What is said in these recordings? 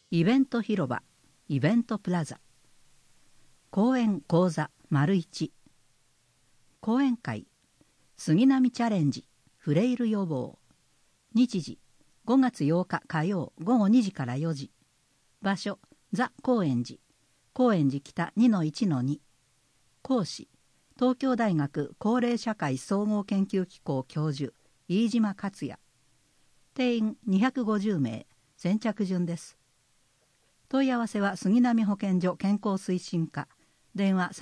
イベント広場、イベントプラザ。講演講座丸1。講演会、杉並チャレンジ、フレイル予防。日時、5月8日火曜午後2時から4時。場所、ザ・高円寺。高円寺北 2-1-2。講師、東京大学高齢社会総合研究機構教授、飯島克也。定員250名、先着順です。問い合わせは杉並保健所健康推進課、電話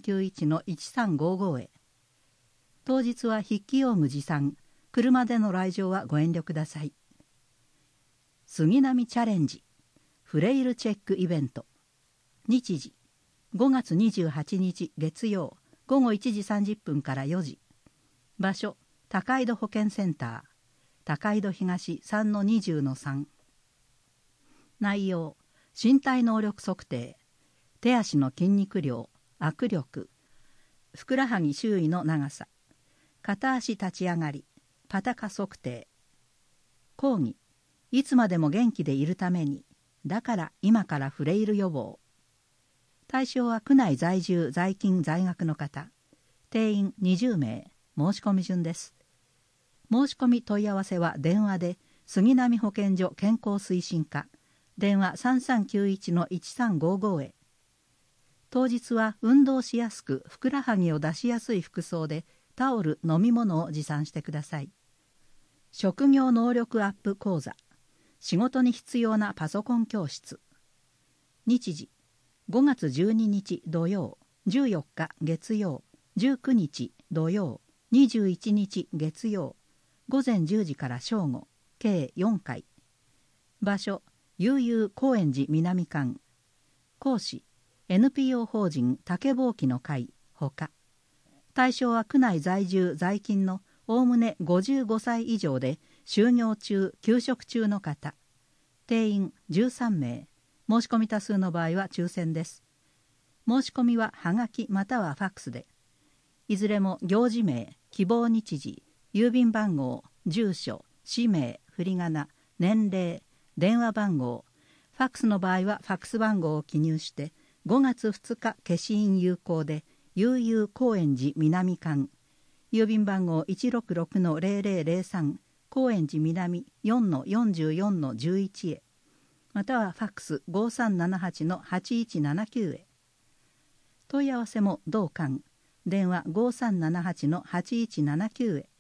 3391-1355 へ。当日は筆記用具持参、車での来場はご遠慮ください。杉並チャレンジ、フレイルチェックイベント。日時、5月28日月曜午後1時30分から4時。場所、高井戸保健センター、高井戸東 3-20-3。内容、身体能力測定、手足の筋肉量、握力、ふくらはぎ周囲の長さ、片足立ち上がり、パタカ測定。講義、いつまでも元気でいるために、だから今からフレイル予防。対象は区内在住在勤在学の方。定員20名、申し込み順です。申し込み問い合わせは電話で杉並保健所健康推進課、電話 3391-1355 へ。当日は運動しやすくふくらはぎを出しやすい服装でタオル、飲み物を持参してください。職業能力アップ講座、仕事に必要なパソコン教室。日時、5月12日土曜、14日月曜、19日土曜、21日月曜、午前10時から正午、計4回。場所、悠々高円寺南館。講師、NPO 法人竹ぼうきの会ほか。対象は区内在住在勤のおおむね55歳以上で就業中休職中の方。定員13名、申し込み多数の場合は抽選です。申し込みははがきまたはファックスで。いずれも行事名、希望日時、郵便番号、住所、氏名、振り仮名、年齢、電話番号、ファックスの場合はファックス番号を記入して5月2日消印有効で悠々高円寺南館、郵便番号 166-0003 高円寺南 4-44-11 へ、またはファックス 5378-8179 へ。問い合わせも同館、電話 5378-8179 へ。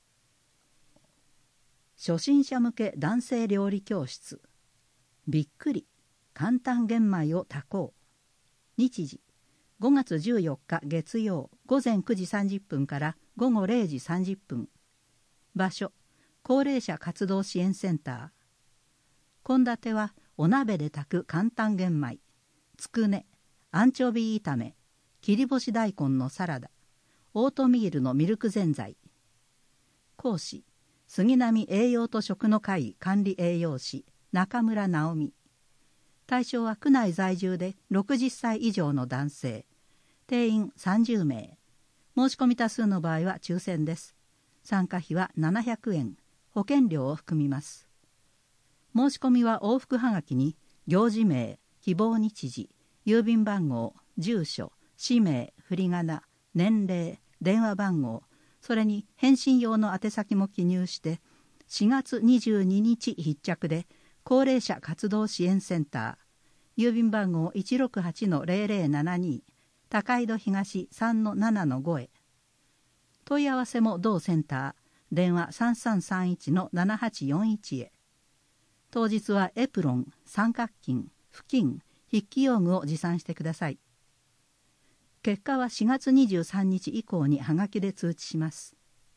初心者向け男性料理教室、びっくり簡単玄米を炊こう。日時、5月14日月曜午前9時30分から午後0時30分。場所、高齢者活動支援センター。献立はお鍋で炊く簡単玄米、つくね、アンチョビ炒め、切り干し大根のサラダ、オートミールのミルクぜんざい。講師、杉並栄養と食の会管理栄養士中村直美。対象は区内在住で60歳以上の男性。定員30名。申し込み多数の場合は抽選です。参加費は700円、保険料を含みます。申し込みは往復はがきに行事名、希望日時、郵便番号、住所、氏名、振り仮名、年齢、電話番号、それに返信用の宛先も記入して4月22日必着で高齢者活動支援センター、郵便番号 168-0072 高井戸東 3-7-5 へ。問い合わせも同センター、電話 3331-7841 へ。当日はエプロン、三角巾、布巾、筆記用具を持参してください。結果は4月23日以降にはがきで通知します。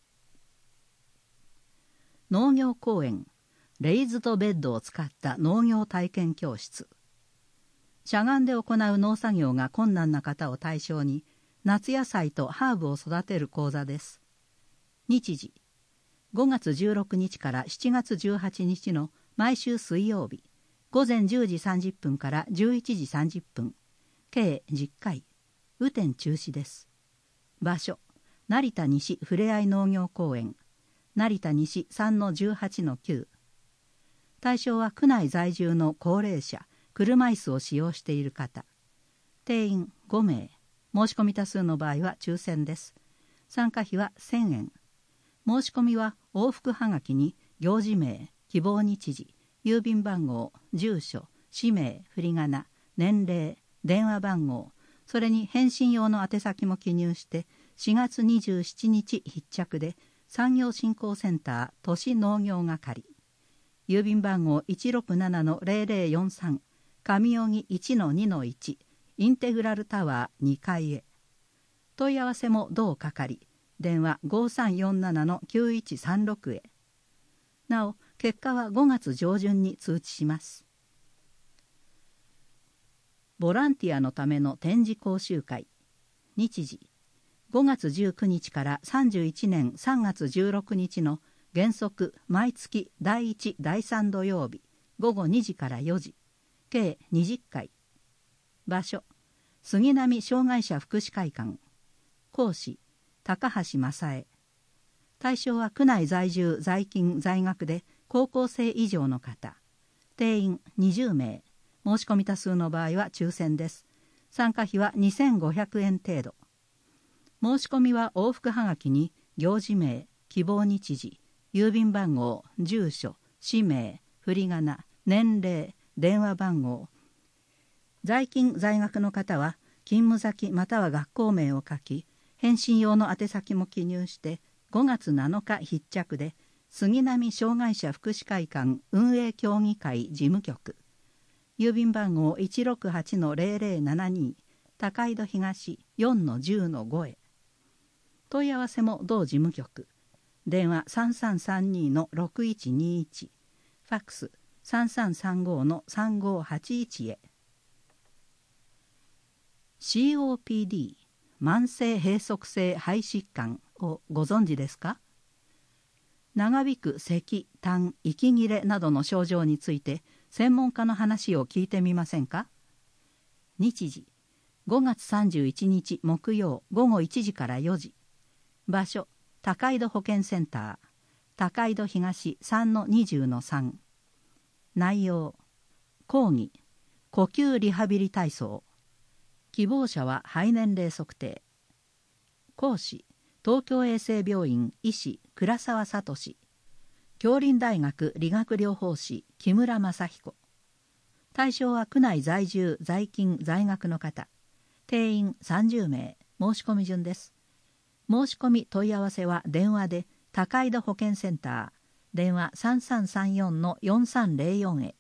農業公園、レイズドベッドを使った農業体験教室。しゃがんで行う農作業が困難な方を対象に、夏野菜とハーブを育てる講座です。日時、5月16日から7月18日の毎週水曜日、午前10時30分から11時30分、計10回。雨天中止です。場所、成田西ふれあい農業公園、成田西 3-18-9。対象は区内在住の高齢者、 車椅子を使用している方。定員5名。申し込み多数の場合は抽選です。参加費は1000円。申し込みは往復はがきに行事名、希望日時、郵便番号、住所、氏名、振り仮名、年齢、電話番号、それに返信用の宛先も記入して4月27日必着で産業振興センター都市農業係、郵便番号 167-0043 上荻 1-2-1 インテグラルタワー2階へ。問い合わせも同係、電話 5347-9136 へ。なお結果は5月上旬に通知します。ボランティアのための展示講習会。日時5月19日から31年3月16日の原則毎月第1第3土曜日午後2時から4時、計20回。場所杉並障害者福祉会館。講師高橋正恵。対象は区内在住在勤在学で高校生以上の方。定員20名。申し込み多数の場合は抽選です。参加費は2500円程度。申し込みは往復はがきに行事名、希望日時、郵便番号、住所、氏名、振り仮名、年齢、電話番号。在勤在学の方は勤務先または学校名を書き、返信用の宛先も記入して5月7日必着で杉並障害者福祉会館運営協議会事務局、郵便番号 168-0072 高井戸東 4-10-5 へ。問い合わせも同事務局、電話 3332-6121 ファックス 3335-3581 へ。 COPD 慢性閉塞性肺疾患をご存知ですか？長引く咳、痰、息切れなどの症状について専門家の話を聞いてみませんか？日時5月31日木曜午後1時から4時。場所高井戸保健センター高井戸東 3-20-3。内容講義呼吸リハビリ体操。希望者は肺年齢測定。講師東京衛生病院医師倉沢聡。杏林大学理学療法士木村正彦。対象は区内在住在勤在学の方。定員30名。申し込み順です。申し込み問い合わせは電話で高井戸保健センター電話 3334-4304 へ。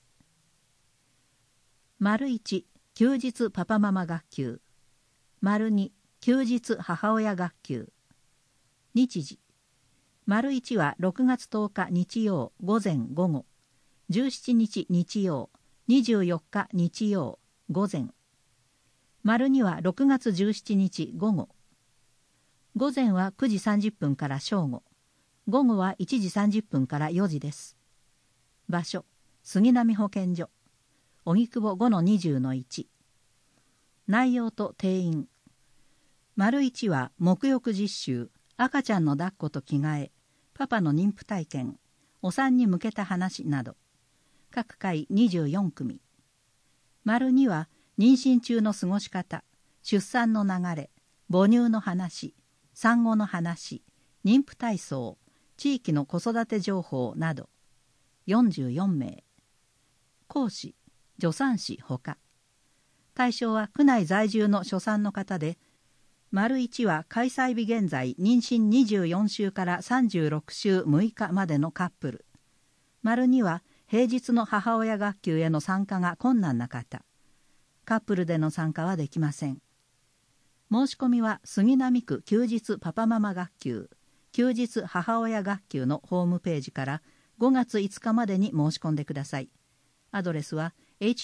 丸1休日パパママ学級。丸2休日母親学級。日時丸1は6月10日日曜午前午後、17日日曜、24日日曜午前。丸2は6月17日午後。午前は9時30分から正午、午後は1時30分から4時です。場所杉並保健所荻窪 5-20-1。内容と定員。丸1は沐浴実習、赤ちゃんの抱っこと着替え、パパの妊婦体験、お産に向けた話など。各回24組。丸2は妊娠中の過ごし方、出産の流れ、母乳の話、産後の話、妊婦体操、地域の子育て情報など。44名。講師助産師ほか。対象は区内在住の初産の方で、丸1は開催日現在妊娠24週から36週6日までのカップル。丸2は平日の母親学級への参加が困難な方。カップルでの参加はできません。申し込みは杉並区休日パパママ学級、休日母親学級のホームページから5月5日までに申し込んでください。アドレスは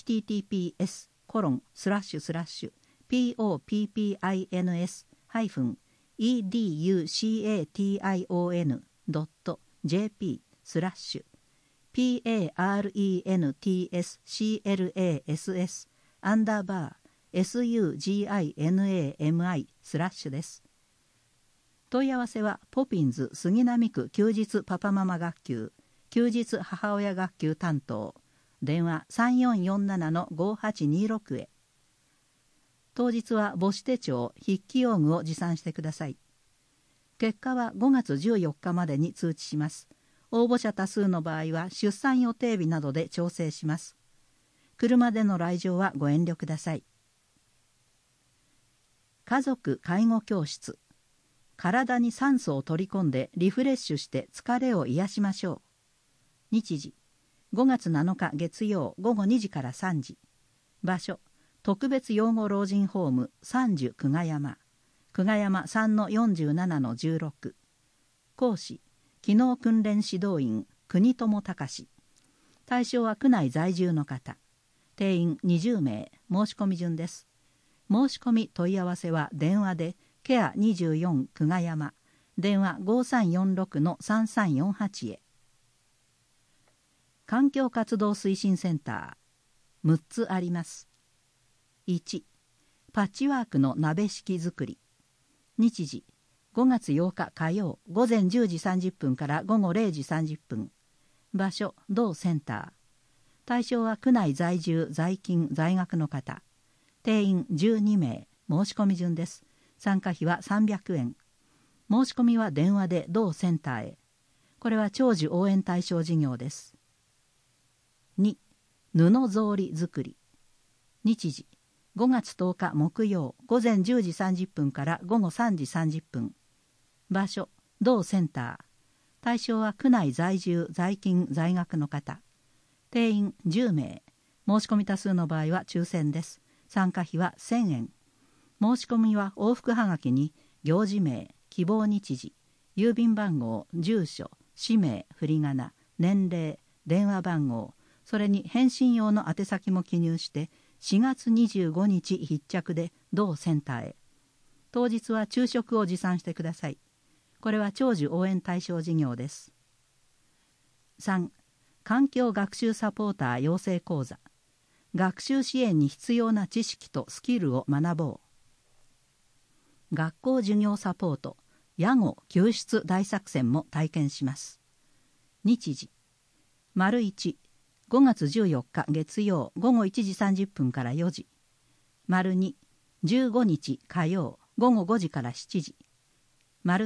https://POPINS-PARENTS-SUGINAMI/ です。問い合わせはポピンズ杉並区休日パパママ学級、休日母親学級担当電話 3447-5826 へ。当日は母子手帳、筆記用具を持参してください。結果は5月14日までに通知します。応募者多数の場合は出産予定日などで調整します。車での来場はご遠慮ください。家族介護教室。体に酸素を取り込んでリフレッシュして疲れを癒しましょう。日時5月7日月曜午後2時から3時。場所特別養護老人ホーム30久我山。久我山 3-47-16。講師機能訓練指導員国友隆。対象は区内在住の方。定員20名。申し込み順です。申し込み問い合わせは電話でケア24久我山電話 5346-3348 へ。環境活動推進センター6つあります。1、パッチワークの鍋敷作り。日時5月8日火曜午前10時30分から午後0時30分。場所同センター。対象は区内在住在勤在学の方。定員12名。申し込み順です。参加費は300円。申し込みは電話で同センターへ。これは長寿応援対象事業です。2、布草履作り。日時5月10日木曜午前10時30分から午後3時30分。場所同センター。対象は区内在住在勤在学の方。定員10名。申し込み多数の場合は抽選です。参加費は1000円。申し込みは往復はがきに行事名、希望日時、郵便番号、住所、氏名、振り仮名、年齢、電話番号、それに返信用の宛先も記入して4月25日必着で同センターへ。当日は昼食を持参してください。これは長寿応援対象事業です。3、環境学習サポーター養成講座。学習支援に必要な知識とスキルを学ぼう。学校授業サポート、ヤゴ救出大作戦も体験します。日時、丸1、5月14日月曜午後1時30分から4時。丸2、15日火曜午後5時から7時。丸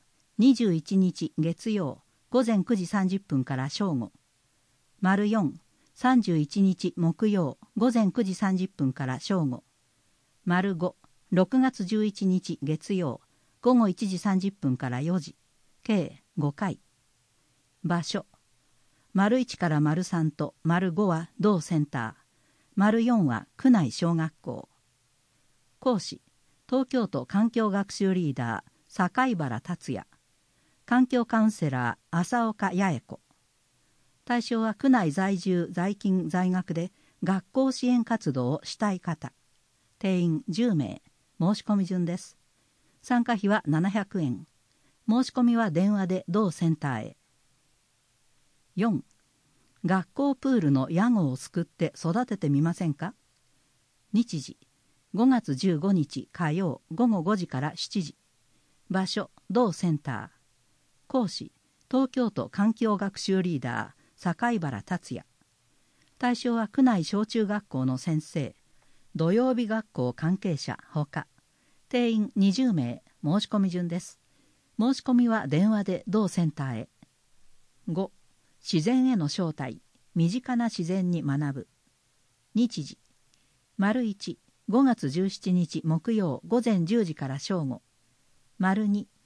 3、21日月曜午前9時30分から正午。丸4、31日木曜午前9時30分から正午。丸5、6月11日月曜午後1時30分から4時。計5回。場所丸1から丸3と丸5は同センター。丸4は区内小学校。講師東京都環境学習リーダー境原達也。環境カウンセラー浅岡八重子。対象は区内在住在勤在学で学校支援活動をしたい方。定員10名。申し込み順です。参加費は700円。申し込みは電話で同センターへ。4、学校プールのヤゴをすくって育ててみませんか。日時5月15日火曜午後5時から7時。場所同センター。講師東京都環境学習リーダー境原達也。対象は区内小中学校の先生、土曜日学校関係者ほか。定員20名。申し込み順です。申し込みは電話で同センターへ。5、自然への招待。身近な自然に学ぶ。日時丸1、5月17日木曜午前10時から正午。丸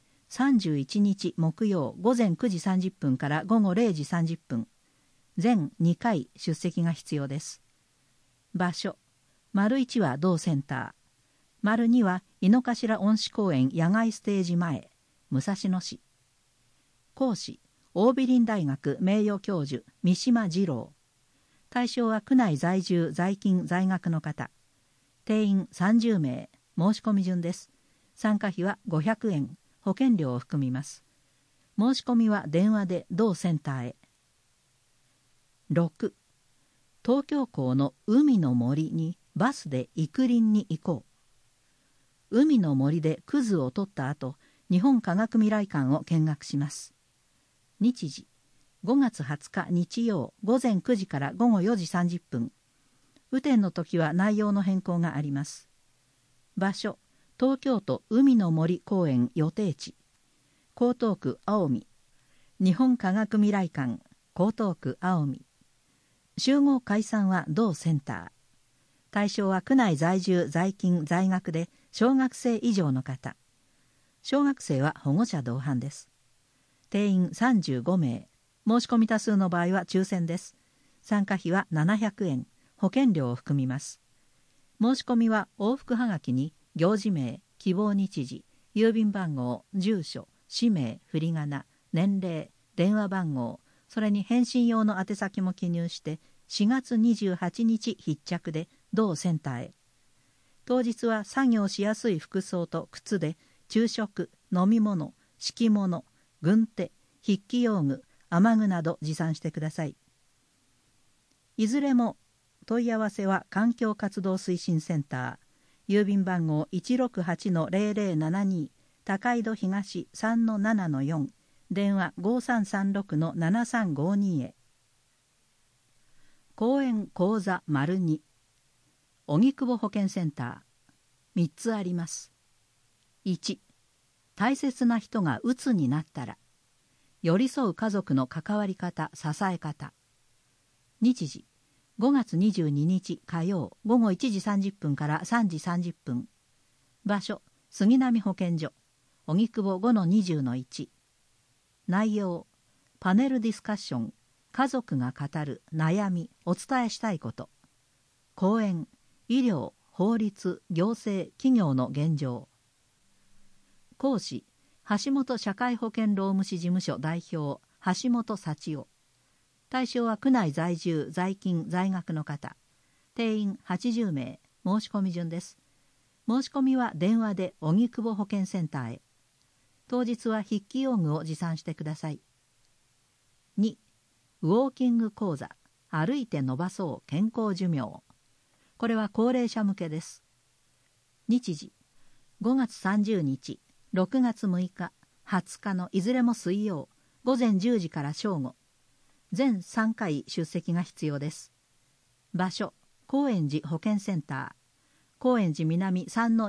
2、31日木曜午前9時30分から午後0時30分。全2回出席が必要です。場所丸1は同センター。丸2は井の頭恩賜公園野外ステージ前、武蔵野市。講師桜美林大学名誉教授三島二郎。対象は区内在住在勤在学の方。定員30名。申し込み順です。参加費は500円。保険料を含みます。申し込みは電話で同センターへ。6、東京港の海の森にバスで育林に行こう。海の森でクズを取った後、日本科学未来館を見学します。日時 5月20日日曜午前9時から午後4時30分。雨天の時は内容の変更があります。場所、東京都海の森公園予定地。江東区青海。日本科学未来館、江東区青海。集合解散は同センター。対象は区内在住在勤在学で小学生以上の方。小学生は保護者同伴です。定員35名。申し込み多数の場合は抽選です。参加費は700円。保険料を含みます。申し込みは往復はがきに行事名、希望日時、郵便番号、住所、氏名、振り仮名、年齢、電話番号、それに返信用の宛先も記入して4月28日必着で同センターへ。当日は作業しやすい服装と靴で昼食、飲み物、敷物、軍手、筆記用具、雨具など持参してください。いずれも問い合わせは環境活動推進センター、郵便番号 168-0072 高井戸東 3-7-4、電話 5336-7352 へ。講演講座 ② 荻窪保健センター3つあります。1、大切な人がうつになったら寄り添う家族の関わり方、支え方。日時5月22日火曜午後1時30分から3時30分。場所、杉並保健所、荻窪 5-20-1。内容、パネルディスカッション、家族が語る悩み、お伝えしたいこと。講演、医療、法律、行政、企業の現状。講師、橋本社会保険労務士事務所代表、橋本幸男。対象は区内在住在勤在学の方。定員80名。申し込み順です。申し込みは電話で荻窪保健センターへ。当日は筆記用具を持参してください。2、ウォーキング講座、歩いて伸ばそう健康寿命。これは高齢者向けです。日時5月30日、6月6日、20日のいずれも水曜、午前10時から正午。全3回出席が必要です。場所、高円寺保健センター、高円寺南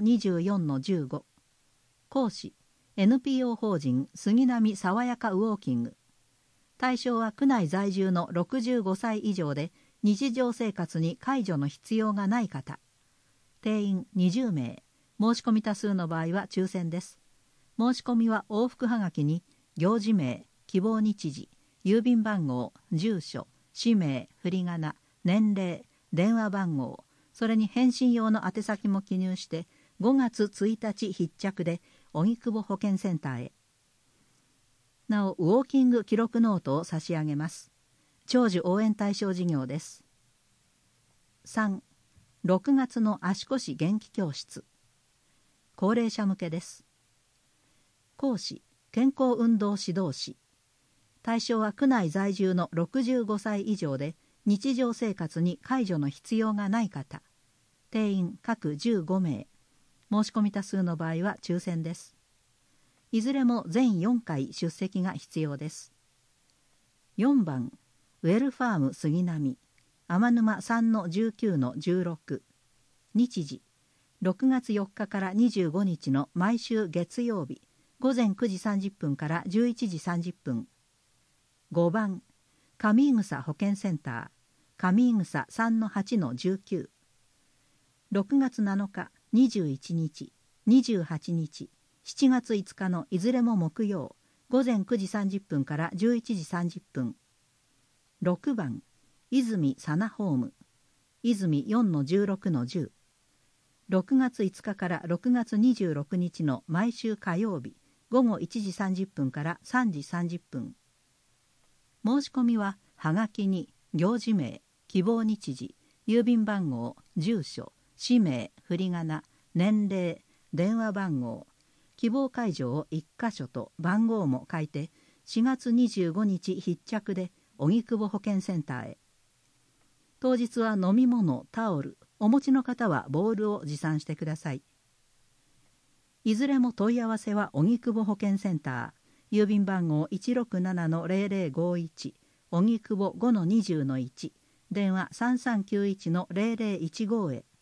3-24-15。講師、NPO 法人杉並さわやかウォーキング。対象は区内在住の65歳以上で日常生活に介助の必要がない方。定員20名。申し込み多数の場合は抽選です。申し込みは往復はがきに行事名、希望日時、郵便番号、住所、氏名、振り仮名、年齢、電話番号、それに返信用の宛先も記入して5月1日必着で荻窪保健センターへ。なお、ウォーキング記録ノートを差し上げます。長寿応援対象事業です。3、6月の足腰元気教室。高齢者向けです。講師、健康運動指導士。対象は区内在住の65歳以上で日常生活に介助の必要がない方。定員各15名。申し込み多数の場合は抽選です。いずれも全4回出席が必要です。4番、ウェルファーム杉並、天沼 3-19-16。日時、6月4日から25日の毎週月曜日、午前9時30分から11時30分。5番、上井草保健センター、上井草 3-8-19。6月7日、21日、28日、7月5日のいずれも木曜、午前9時30分から11時30分。6番、泉佐奈ホーム、泉 4-16-10。6月5日から6月26日の毎週火曜日、午後1時30分から3時30分。申し込みははがきに行事名、希望日時、郵便番号、住所、氏名、振り仮名、年齢、電話番号、希望会場を1箇所と番号も書いて4月25日必着で荻窪保健センターへ。当日は飲み物、タオル、お持ちの方はボールを持参してください。いずれも問い合わせは荻窪保健センター、郵便番号 167-0051 荻窪 5-20-1、電話 3391-0015 へ。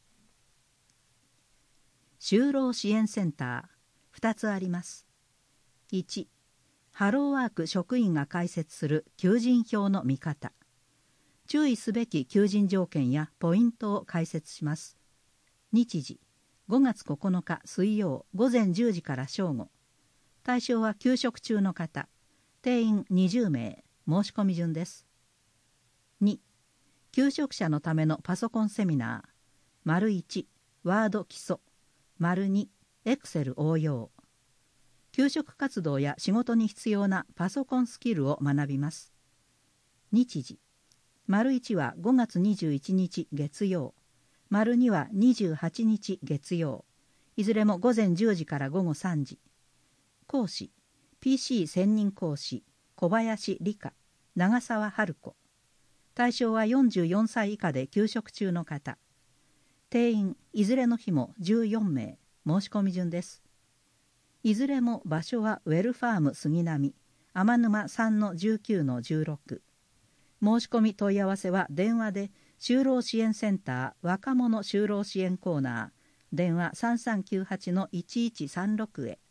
就労支援センター2つあります。1、ハローワーク職員が開設する求人票の見方。注意すべき求人条件やポイントを解説します。日時、5月9日水曜午前10時から正午。対象は休職中の方。定員20名。申し込み順です。2、求職者のためのパソコンセミナー。1、ワード基礎。2、エクセル応用。求職活動や仕事に必要なパソコンスキルを学びます。日時、1は5月21日月曜。2は28日月曜。いずれも午前10時から午後3時。講師、PC 専任講師、小林理香、長澤春子。対象は44歳以下で休職中の方。定員、いずれの日も14名。申し込み順です。いずれも場所はウェルファーム杉並、天沼 3-19-16。申し込み問い合わせは電話で就労支援センター若者就労支援コーナー、電話 3398-1136 へ。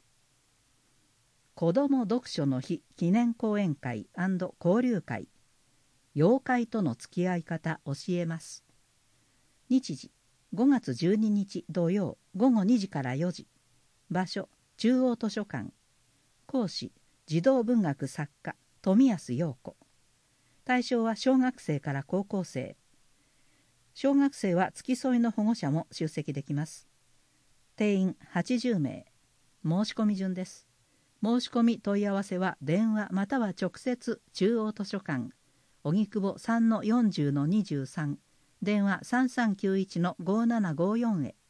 子ども読書の日記念講演会&交流会。妖怪との付き合い方教えます。日時、5月12日土曜午後2時から4時。場所、中央図書館。講師、児童文学作家富安陽子。対象は小学生から高校生。小学生は付き添いの保護者も出席できます。定員80名。申し込み順です。申し込み問い合わせは電話または直接中央図書館荻窪 3-40-23、電話 3391-5754 へ。